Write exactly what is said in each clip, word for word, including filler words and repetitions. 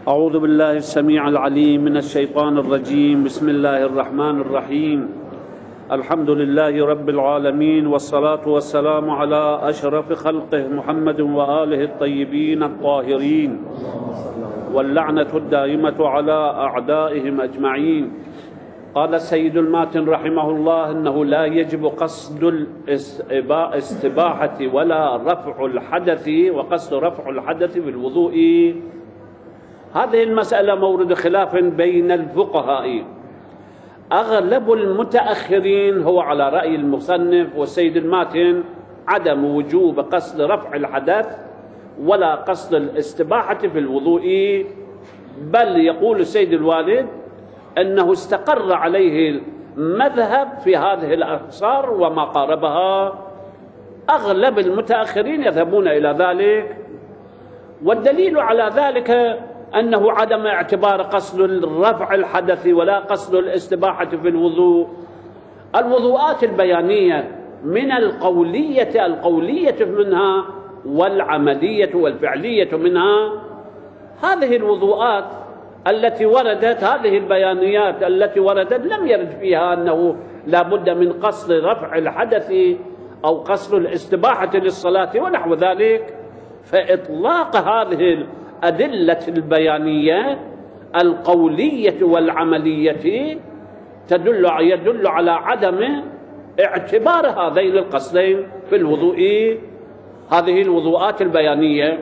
أعوذ بالله السميع العليم من الشيطان الرجيم. بسم الله الرحمن الرحيم. الحمد لله رب العالمين، والصلاة والسلام على أشرف خلقه محمد وآله الطيبين الطاهرين، واللعنة الدائمة على أعدائهم أجمعين. قال السيد الماتن رحمه الله: إنه لا يجب قصد الاستباحة ولا رفع الحدث، وقصد رفع الحدث بالوضوء. هذه المسألة مورد خلاف بين الفقهاء. أغلب المتأخرين هو على رأي المصنف والسيد الماتن عدم وجوب قصد رفع الحدث ولا قصد الاستباحة في الوضوء، بل يقول السيد الوالد أنه استقر عليه المذهب في هذه الأقصار وما قاربها. أغلب المتأخرين يذهبون إلى ذلك، والدليل على ذلك أنه عدم اعتبار قصد رفع الحدث ولا قصد الاستباحة في الوضوء. الوضوءات البيانية من القولية القولية منها والعملية والفعلية منها، هذه الوضوءات التي وردت، هذه البيانيات التي وردت لم يرد فيها أنه لا بد من قصد رفع الحدث أو قصد الاستباحة للصلاة ونحو ذلك. فإطلاق هذه الأدلة البيانية القولية والعملية تدل يدل على عدم اعتبار هذين القصدين في الوضوء، هذه الوضوءات البيانية.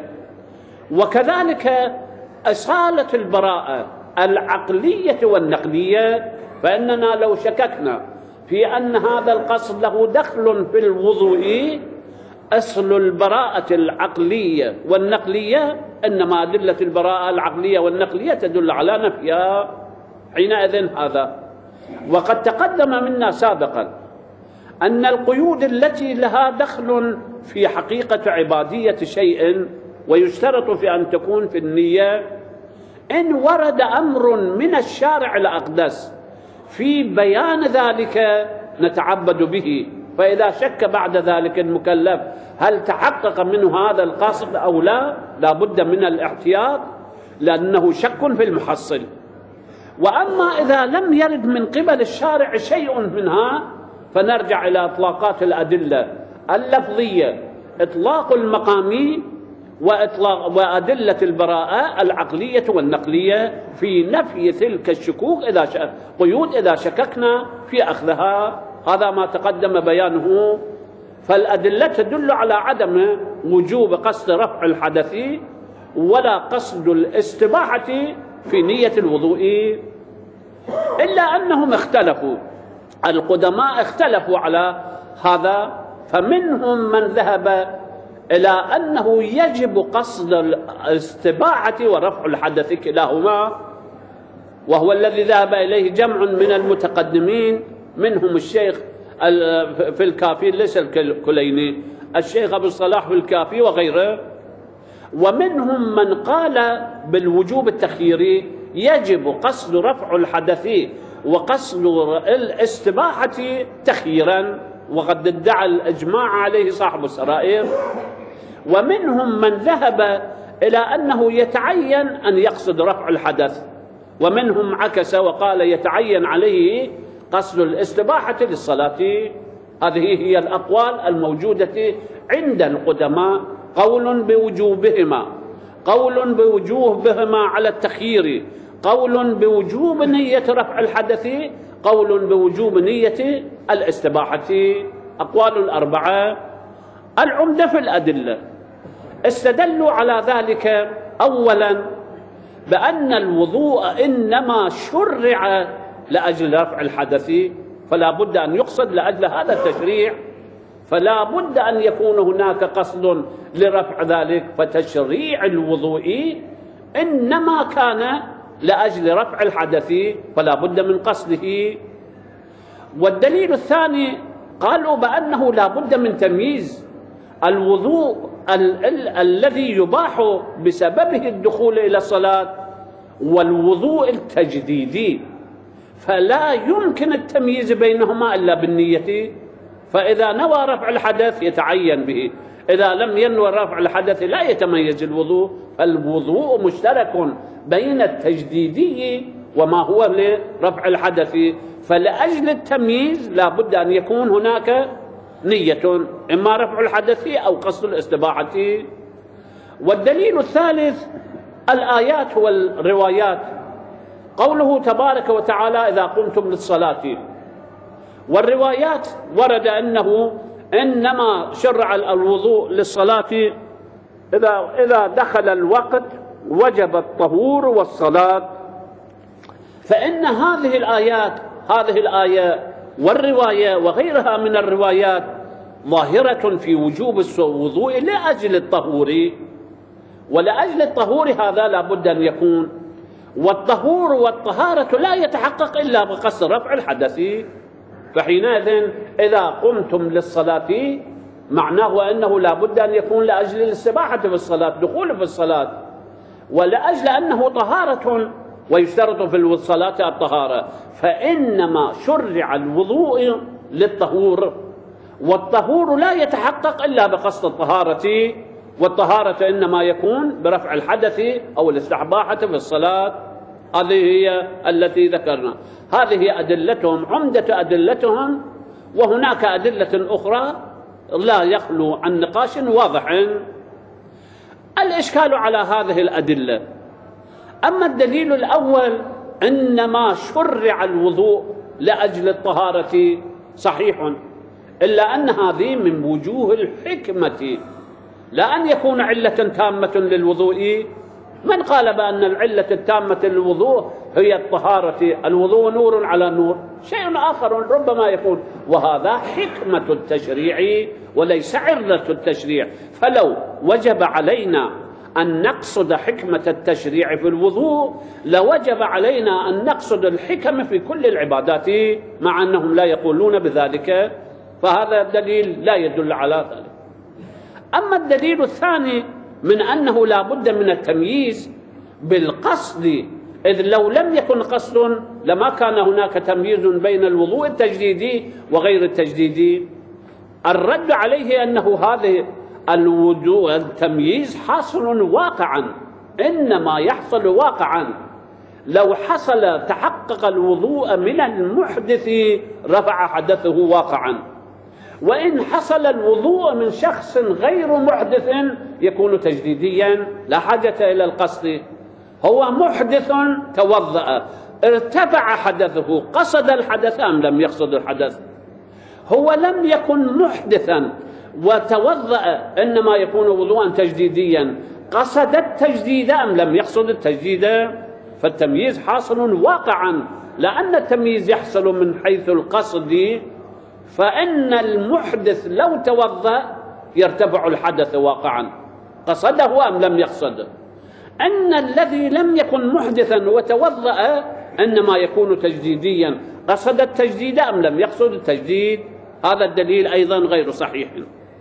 وكذلك أصالة البراءة العقلية والنقلية، فإننا لو شككنا في أن هذا القصد له دخل في الوضوء، أصل البراءة العقلية والنقلية إنما أدلة البراءة العقلية والنقلية تدل على نفيها حينئذ هذا. وقد تقدم منا سابقا أن القيود التي لها دخل في حقيقة عبادية شيء ويشترط في أن تكون في النية، إن ورد أمر من الشارع الأقدس في بيان ذلك نتعبد به، فإذا شك بعد ذلك المكلف هل تحقق منه هذا القصد أو لا، لا بد من الاحتياط لأنه شك في المحصل. وأما إذا لم يرد من قبل الشارع شيء منها فنرجع إلى إطلاقات الأدلة اللفظية، إطلاق المقامي وإطلاق وأدلة البراءة العقلية والنقلية في نفي تلك الشكوك إذا ش... قيود إذا شككنا في أخذها. هذا ما تقدم بيانه. فالأدلة تدل على عدم وجوب قصد رفع الحدث ولا قصد الاستباحة في نية الوضوء، إلا أنهم اختلفوا، القدماء اختلفوا على هذا. فمنهم من ذهب إلى أنه يجب قصد الاستباحة ورفع الحدث كلاهما، وهو الذي ذهب إليه جمع من المتقدمين، منهم الشيخ في الكافي ليس الكليني، الشيخ أبو الصلاح في الكافي وغيره. ومنهم من قال بالوجوب التخييري، يجب قصد رفع الحدث وقصد الاستباحة تخييرا، وقد ادعى الإجماع عليه صاحب السرائر. ومنهم من ذهب إلى أنه يتعين أن يقصد رفع الحدث، ومنهم عكس وقال يتعين عليه قصد الاستباحة للصلاة. هذه هي الأقوال الموجودة عند القدماء، قول بوجوبهما، قول بوجوبهما على التخيير، قول بوجوب نية رفع الحدث، قول بوجوب نية الاستباحة. أقوال أربعة. العمدة في الأدلة استدلوا على ذلك أولا بأن الوضوء إنما شرع لأجل رفع الحدث، فلا بد أن يقصد لأجل هذا التشريع، فلا بد أن يكون هناك قصد لرفع ذلك. فتشريع الوضوء إنما كان لأجل رفع الحدث، فلا بد من قصده. والدليل الثاني قالوا بأنه لا بد من تمييز الوضوء ال ال الذي يباح بسببه الدخول إلى الصلاة والوضوء التجديدي، فلا يمكن التمييز بينهما إلا بالنية. فإذا نوى رفع الحدث يتعين به، إذا لم ينوي رفع الحدث لا يتميز الوضوء، فالوضوء مشترك بين التجديدي وما هو لرفع الحدث، فلأجل التمييز لا بد أن يكون هناك نية، إما رفع الحدث أو قصد الاستباحة. والدليل الثالث الآيات والروايات، قوله تبارك وتعالى إذا قمتم للصلاة، والروايات ورد أنه إنما شرع الوضوء للصلاة إذا إذا دخل الوقت وجب الطهور والصلاة، فإن هذه الآيات هذه الآية والرواية وغيرها من الروايات ظاهرة في وجوب الوضوء لأجل الطهور، ولأجل الطهور هذا لا بد أن يكون، والطهور والطهارة لا يتحقق إلا بقصد رفع الحدث، فحينئذ إذا قمتم للصلاة معناه أنه لا بد أن يكون لأجل الاستباحة في الصلاة، دخول في الصلاة، ولأجل أنه طهارة ويشترط في الصلاة الطهارة، فإنما شرع الوضوء للطهور، والطهور لا يتحقق إلا بقصد الطهارة، والطهارة إنما يكون برفع الحدث أو الاستباحة في الصلاة. هذه هي التي ذكرنا، هذه أدلتهم عمدة أدلتهم، وهناك أدلة أخرى لا يخلو عن نقاش واضح. الإشكال على هذه الأدلة، أما الدليل الأول إنما شرع الوضوء لأجل الطهارة صحيح، إلا أن هذه من وجوه الحكمة، لا أن يكون علة تامة للوضوء. من قال بأن العلة التامة للوضوء هي الطهارة؟ الوضوء نور على نور، شيء آخر ربما يكون، وهذا حكمة التشريع وليس علة التشريع. فلو وجب علينا أن نقصد حكمة التشريع في الوضوء لوجب علينا أن نقصد الحكم في كل العبادات، مع أنهم لا يقولون بذلك، فهذا الدليل لا يدل على ذلك. أما الدليل الثاني من أنه لا بد من التمييز بالقصد، إذ لو لم يكن قصد لما كان هناك تمييز بين الوضوء التجديدي وغير التجديدي. الرد عليه أنه هذه الوضوء التمييز حاصل واقعا، إنما يحصل واقعا لو حصل تحقق الوضوء من المحدث رفع حدثه واقعا، وإن حصل الوضوء من شخص غير محدث يكون تجديديا لا حاجة إلى القصد. هو محدث توضأ ارتفع حدثه، قصد الحدث أم لم يقصد الحدث؟ هو لم يكن محدثا وتوضأ، إنما يكون وضوءا تجديديا، قصد التجديد أم لم يقصد التجديد؟ فالتمييز حاصل واقعا، لأن التمييز يحصل من حيث القصد، فإن المحدث لو توضأ يرتفع الحدث واقعا، قصده أم لم يقصد. أن الذي لم يكن محدثا وتوضأ إنما يكون تجديديا، قصد التجديد أم لم يقصد التجديد؟ هذا الدليل أيضا غير صحيح.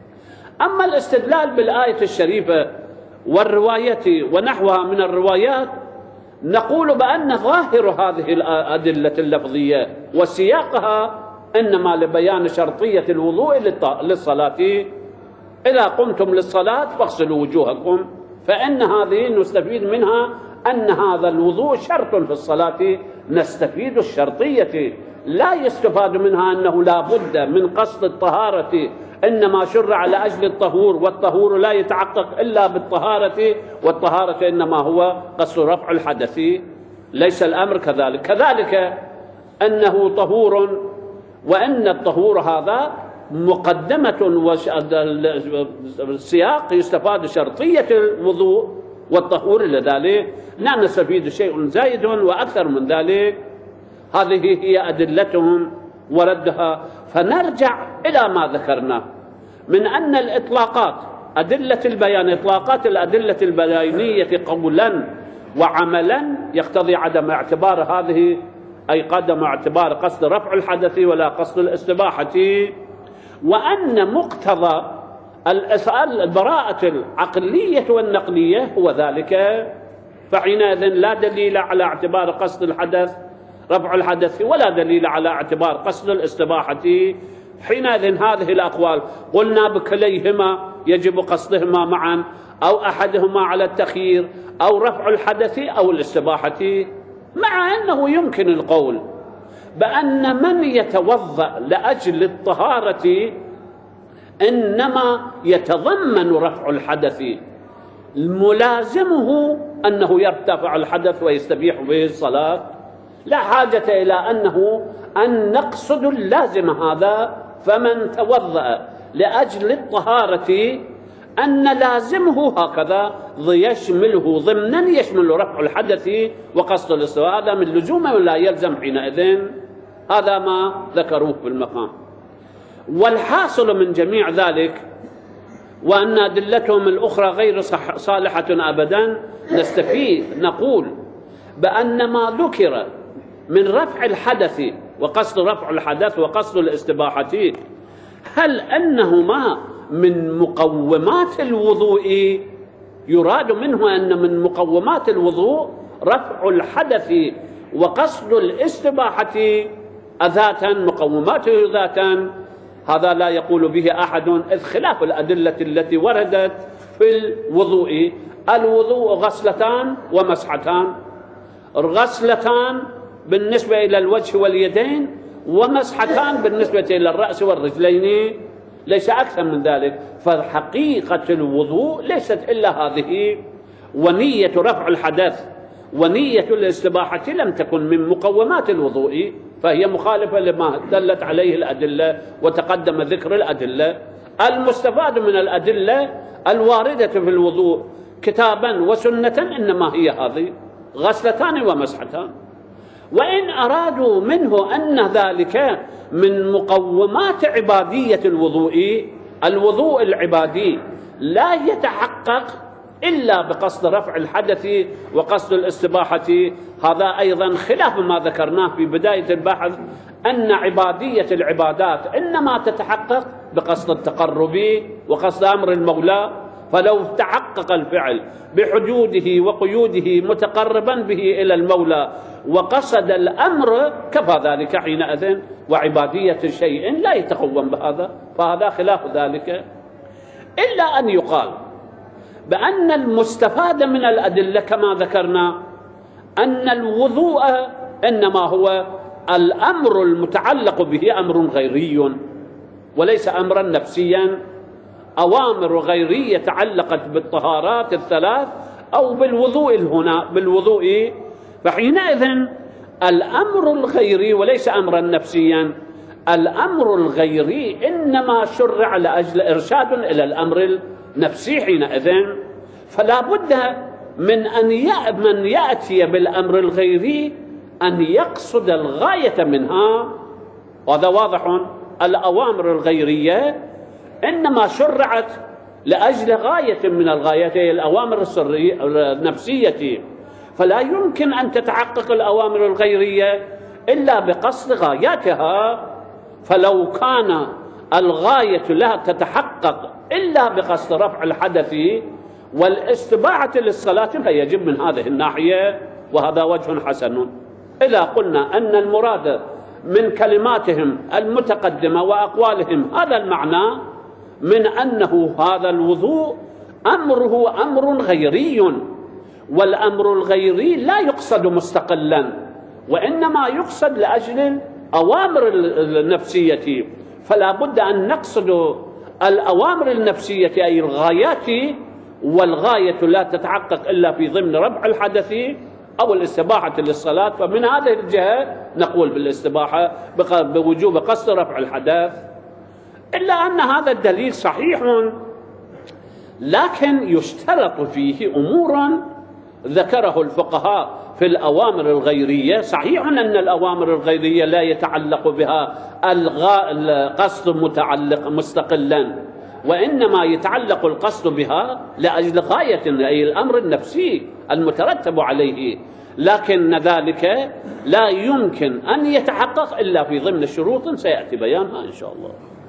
أما الاستدلال بالآية الشريفة والرواية ونحوها من الروايات، نقول بأن ظاهر هذه الأدلة اللفظية وسياقها إنما لبيان شرطية الوضوء للصلاة. إذا قمتم للصلاة فاغسلوا وجوهكم، فإن هذه نستفيد منها أن هذا الوضوء شرط في الصلاة، نستفيد الشرطية، لا يستفاد منها أنه لا بد من قصد الطهارة، إنما شرع لأجل الطهور، والطهور لا يتحقق إلا بالطهارة، والطهارة إنما هو قصد رفع الحدث. ليس الأمر كذلك. كذلك أنه طهور، وأن الطهور هذا مقدمة، والسياق يستفاد شرطية الوضوء والطهور، لذلك لا نستفيد شيء زائد وأكثر من ذلك. هذه هي أدلتهم وردها. فنرجع إلى ما ذكرنا من أن الإطلاقات أدلة البيان، إطلاقات الأدلة البيانية قولا وعملا يقتضي عدم اعتبار هذه، أي قدم اعتبار قصد رفع الحدث ولا قصد الاستباحة، وأن مقتضى البراءة العقلية والنقلية هو ذلك، فحينئذ لا دليل على اعتبار قصد الحدث رفع الحدث ولا دليل على اعتبار قصد الاستباحة. حينئذ هذه الأقوال قلنا بكليهما يجب قصدهما معا أو أحدهما على التخيير أو رفع الحدث أو الاستباحة، مع أنه يمكن القول بأن من يتوضأ لأجل الطهارة إنما يتضمن رفع الحدث، ملازمه أنه يرتفع الحدث ويستبيح به الصلاة، لا حاجة إلى أنه أن نقصد اللازم هذا. فمن توضأ لأجل الطهارة أن لازمه هكذا يشمله ضمنا يشمل رفع الحدث وقصد الاستواء، هذا من لزومه ولا يلزم حينئذ. هذا ما ذكروه في المقام. والحاصل من جميع ذلك وأن أدلتهم الأخرى غير صالحة أبدا، نستفيد نقول بأن ما ذكر من رفع الحدث وقصد رفع الحدث وقصد الاستباحة هل أنهما من مقومات الوضوء؟ يراد منه أن من مقومات الوضوء رفع الحدث وقصد الاستباحة ذاتا، مقوماته ذاتا، هذا لا يقول به أحد، إذ خلاف الأدلة التي وردت في الوضوء. الوضوء غسلتان ومسحتان، غسلتان بالنسبة إلى الوجه واليدين ومسحتان بالنسبة إلى الرأس والرجلين، ليس أكثر من ذلك. فحقيقة الوضوء ليست إلا هذه، ونية رفع الحدث ونية الاستباحة لم تكن من مقومات الوضوء، فهي مخالفة لما دلت عليه الأدلة وتقدم ذكر الأدلة. المستفاد من الأدلة الواردة في الوضوء كتابا وسنة إنما هي هذه غسلتان ومسحتان. وإن أرادوا منه أن ذلك من مقومات عبادية الوضوء، الوضوء العبادي لا يتحقق إلا بقصد رفع الحدث وقصد الاستباحة، هذا أيضا خلاف ما ذكرناه في بداية البحث، أن عبادية العبادات إنما تتحقق بقصد التقرب وقصد أمر المولى. فلو تحقق الفعل بحدوده وقيوده متقربا به إلى المولى وقصد الأمر كفى ذلك حينئذ، وعبادية شيء لا يتقوم بهذا، فهذا خلاف ذلك. إلا أن يقال بأن المستفاد من الأدلة كما ذكرنا أن الوضوء إنما هو الأمر المتعلق به أمر غيري وليس أمرا نفسيا، أوامر غيرية تعلقت بالطهارات الثلاث أو بالوضوء هنا بالوضوء، فحينئذ الأمر الغيري وليس أمرا نفسيا، الأمر الغيري إنما شرع لأجل إرشاد إلى الأمر النفسي حينئذ. فلا بد من أن من يأتي بالأمر الغيري أن يقصد الغاية منها، وهذا واضح. الأوامر الغيرية إنما شرعت لأجل غاية من الغايات، هي الأوامر النفسية، فلا يمكن أن تتحقق الأوامر الغيرية إلا بقصد غاياتها. فلو كان الغاية لا تتحقق إلا بقصد رفع الحدث والاستباحة للصلاة فيجب من هذه الناحية، وهذا وجه حسن. إذا قلنا أن المراد من كلماتهم المتقدمة وأقوالهم هذا المعنى من أنه هذا الوضوء أمره أمر غيري، والأمر الغيري لا يقصد مستقلا وإنما يقصد لأجل الأوامر النفسية، فلا بد أن نقصد الأوامر النفسية أي الغايات، والغاية لا تتحقق إلا في ضمن رفع الحدث أو الاستباحة للصلاة. فمن هذه الجهة نقول بالاستباحة بوجوب قصد رفع الحدث. إلا أن هذا الدليل صحيح، لكن يشترط فيه أمور ذكره الفقهاء في الأوامر الغيرية. صحيح أن الأوامر الغيرية لا يتعلق بها القصد متعلق مستقلا، وإنما يتعلق القصد بها لأجل غاية أي الأمر النفسي المترتب عليه، لكن ذلك لا يمكن أن يتحقق إلا في ضمن شروط سيأتي بيانها إن شاء الله.